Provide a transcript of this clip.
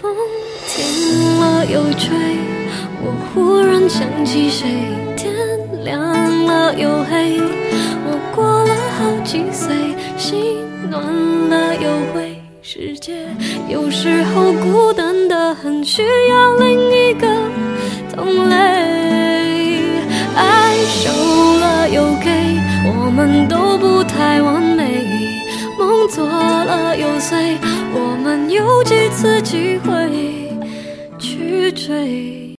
风停了又吹，我忽然想起谁。天亮了又黑，我过了好几岁，心暖了又灰。世界有时候孤单得很，需要另一个同类。爱收了又给，我们都不太完美。梦做了又碎，我们有几次机会去追。